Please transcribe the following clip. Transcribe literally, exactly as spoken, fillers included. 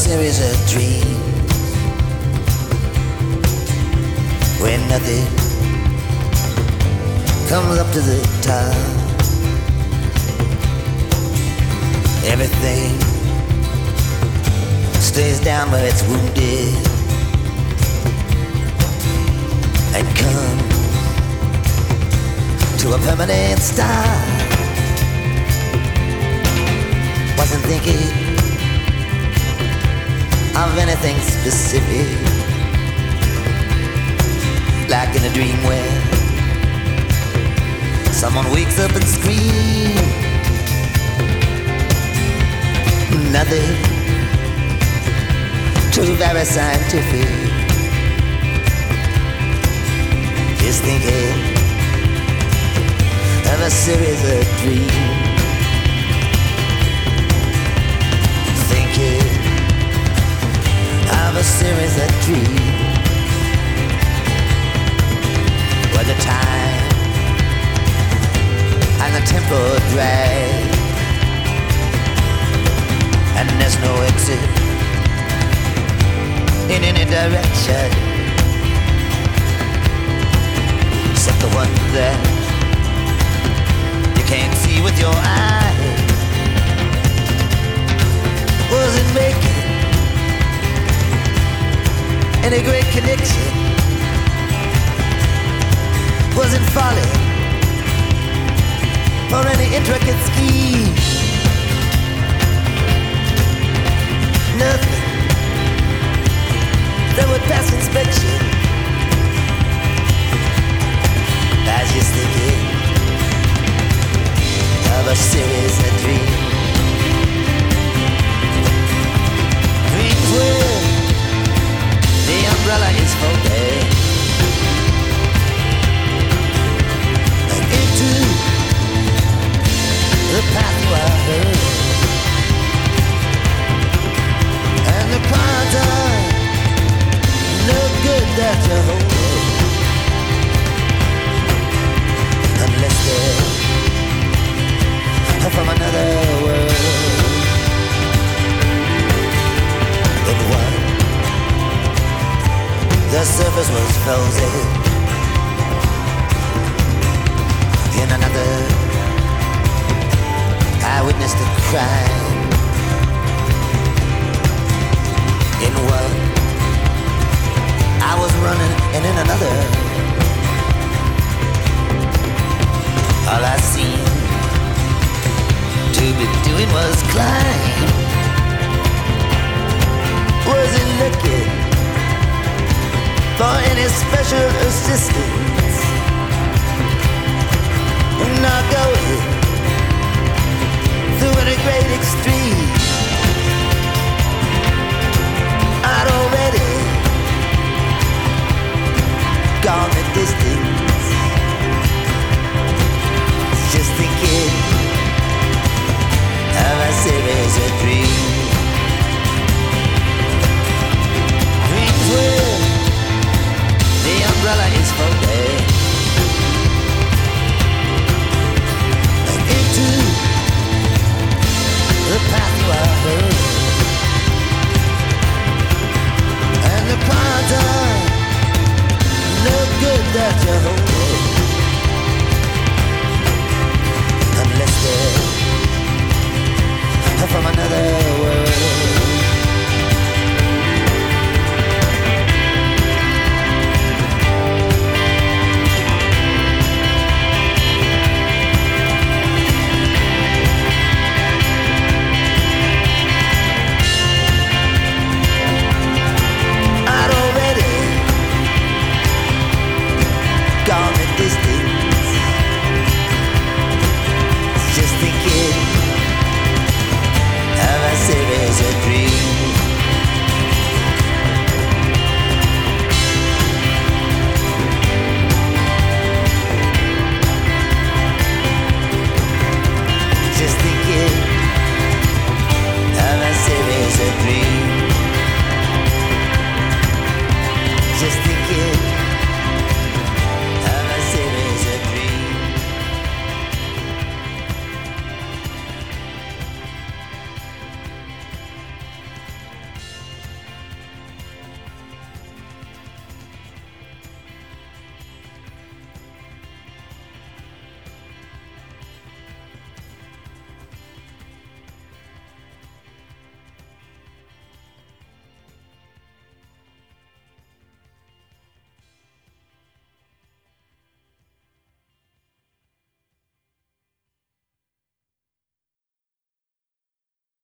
series of dreams where nothing comes up to the top. Everything stays down where it's wounded and comes to a permanent stop. Wasn't thinking of anything specific, like in a dream where someone wakes up and screams. Nothing too very scientific. Just thinking of a series of dreams. Thinking of a series of dreams where the time and the tempo drag, and there's no exit in any direction except the one that you can't see with your eyes. Wasn't making any great connection, wasn't falling for any intricate scheme. Nothing that would pass inspection. I was just thinking of a series of dreams. Dreams where the umbrella is folded and into the path you are heard. And the cards are no good that you hold, unless they're from another world. In one, the surface was frozen. In another, I witnessed a crime. In one, I was running, and in another, all I seemed to be doing was climb. Wasn't looking for any special assistance, not going through any great extreme. I'd already gone the distance, just thinking of a series of dreams. Dreams where the umbrella is folded and into the path you are heard. And the cards are no good that you hold, unless they're from another world. Gone the distance, just thinking of a series of dreams. Just thinking of a series of dreams. Just thinking